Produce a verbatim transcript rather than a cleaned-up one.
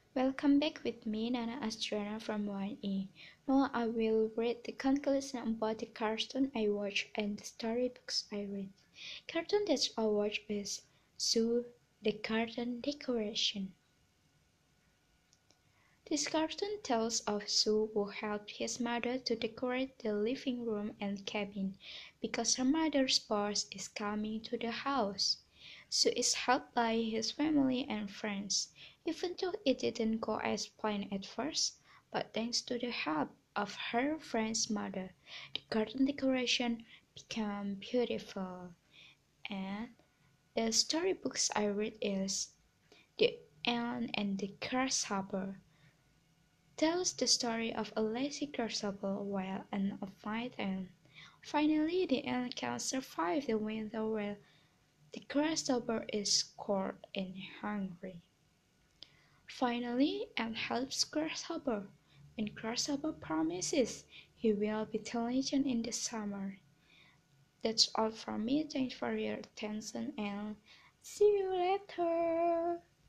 Welcome back with me, Nana Astrana from one E. Now I will read the conclusion about the cartoon I watched and the storybooks I read. Cartoon that I watched is Zoo, the Garden Decoration. This cartoon tells of Sue who helped his mother to decorate the living room and cabin because her mother's boss is coming to the house. Sue is helped by his family and friends, even though it didn't go as planned at first, but thanks to the help of her friend's mother, the garden decoration became beautiful. And the storybooks I read is The Ant and the Grasshopper tells the story of a lazy grasshopper while an a fight ant. Finally, the ant can survive the winter while the grasshopper is cold and hungry. Finally, ant helps grasshopper, and grasshopper promises he will be diligent in the summer. That's all from me. Thanks for your attention and see you later.